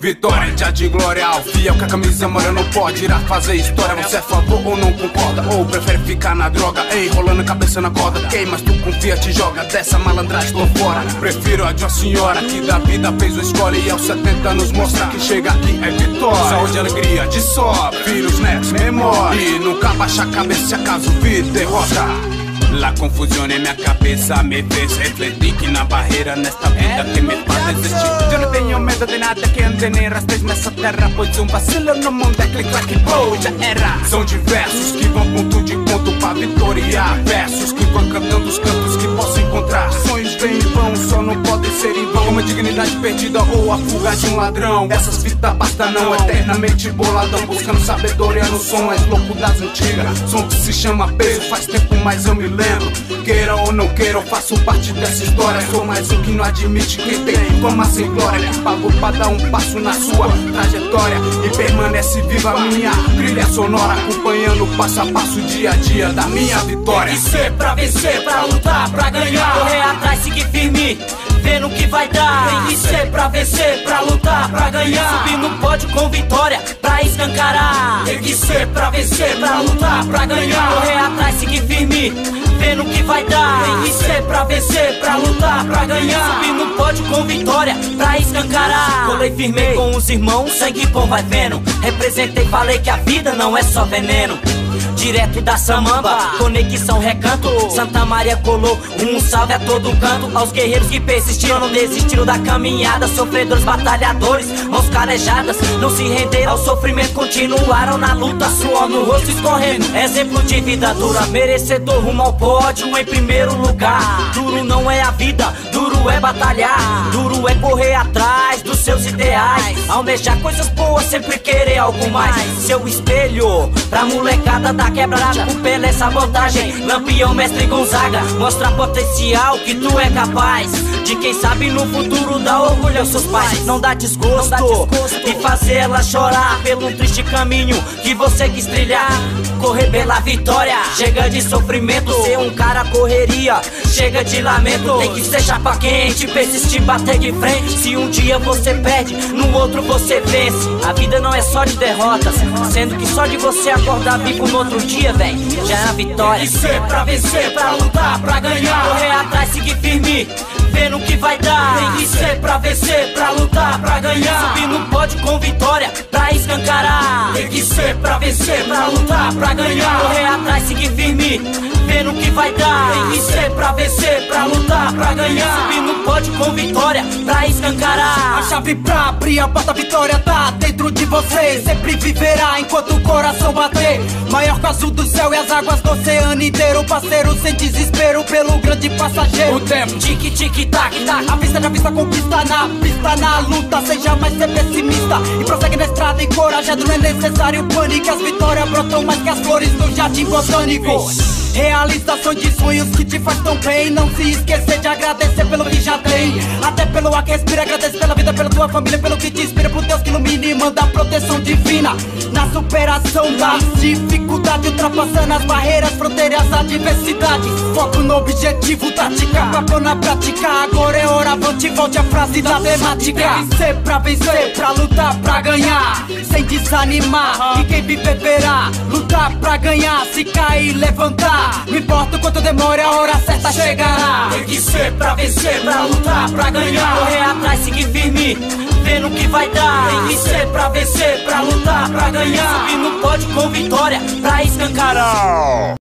Vitória, dia de glória ao fiel que a camisa mora não pode irá fazer história. Você é a favor ou não concorda? Ou prefere ficar na droga? Ei, rolando a cabeça na corda. Quem mas tu confia te joga dessa malandragem, tô fora. Prefiro a de uma senhora que da vida fez o escolha e aos 70 anos mostra que chega aqui é vitória. Saúde e alegria de sobra, filhos, netos, memória. E nunca baixa a cabeça se acaso vir derrota. La confusión en mi cabeza me fez refletir que na barreira nesta vida que me faz desistir. Eu não tenho medo de nada que ande nem rastreio nessa terra, pois um vacilo no mundo é clique-claque, boa, já era. São diversos que vão ponto de ponto pra vitória, versos que vão cantando os cantos que posso encontrar. Sonhos vêm e vão, só não podem ser em vão. Uma dignidade perdida ou a fuga de um ladrão. Essas fitas basta não, eternamente boladão, buscando sabedoria no som mais louco das antigas. Som que se chama peso, faz tempo mais eu me lembro. Queira ou não queira, eu faço parte dessa história. Sou mais um que não admite quem tem fama sem glória, que pagou pra dar um passo na sua trajetória e permanece viva a minha trilha sonora, acompanhando passo a passo, dia a dia da minha vitória. Tem que ser pra vencer, pra lutar, pra ganhar, correr atrás, seguir firme, vendo o que vai dar. Tem que ser pra vencer, pra lutar, pra ganhar, subir no pódio com vitória, pra escancarar. Tem que ser pra vencer, pra lutar, pra ganhar, correr atrás, seguir firme, vendo o que vai dar. Tem que ser pra vencer, pra lutar, pra ganhar, subir no pódio com vitória, pra escancarar. Colei firme com os irmãos, sangue bom vai vendo. Representei, falei que a vida não é só veneno. Direto da Samamba, conexão recanto. Santa Maria colou um salve a todo canto. Aos guerreiros que persistiram, não desistiram da caminhada. Sofredores, batalhadores, mãos calejadas, não se renderam ao sofrimento, continuaram na luta. Suor no rosto escorrendo, exemplo de vida dura, merecedor rumo ao pódio em primeiro lugar. Duro não é a vida, duro é batalhar, duro é correr atrás dos seus ideais, almejar coisas boas, sempre querer algo mais. Seu espelho pra molecada da quebrada, o Pelé, sabotagem, Lampião, Mestre Gonzaga, mostra potencial que tu é capaz. De quem sabe no futuro dá orgulho aos seus pais. Não dá desgosto e fazer ela chorar pelo triste caminho que você quis trilhar. Correr pela vitória, chega de sofrimento. Ser um cara correria, chega de lamento. Tem que ser chapa quente, persistir, bater de frente. Se um dia você perde, no outro você vence. A vida não é só de derrotas, sendo que só de você acordar vivo no outro dia, véi, já é a vitória. Tem que ser pra vencer, pra lutar, pra ganhar, correr atrás, seguir firme, vendo o que vai dar. Tem que ser pra vencer, pra lutar, pra ganhar, subir no pódio com vitória, pra escancarar. Tem que ser pra vencer, pra lutar, pra ganhar, correr atrás, seguir firme, vendo o que vai dar. Tem que ser pra vencer, pra lutar, pra ganhar, subir no pódio com vitória, pra escancarar. A chave pra abrir a porta, a vitória tá dentro de você. Sempre viverá enquanto o coração bater. Maior que o azul do céu e as águas do oceano inteiro. Parceiro sem desespero pelo grande passageiro. O tempo tique, tique, tac, tac. A vista já vista, conquista na pista, na luta. Sem jamais ser pessimista e prossegue na estrada encorajado. Não é necessário pânico, as vitórias brotam mais que as flores do jardim botânico. Realização de sonhos que te faz tão bem. Não se esquecer de agradecer pelo que já tem, até pelo ar que respira. Agradece pela vida, pela tua família, pelo que te inspira, pro Deus que ilumina e manda proteção divina. Na superação das dificuldades, ultrapassando as barreiras, fronteiras, adversidades. Foco no objetivo, tática, papo na prática. Agora é hora, volte a frase da temática. Tem que ser pra vencer, pra lutar, pra ganhar, sem desanimar, e quem viver verá. Lutar pra ganhar, se cair, levantar. Não importa o quanto demore, a hora certa chegará. Tem que ser pra vencer, pra lutar, pra ganhar, correr atrás, seguir firme, vendo o que vai dar. Tem que ser pra vencer, pra lutar, pra ganhar, subir no pódio com vitória, pra escancarar.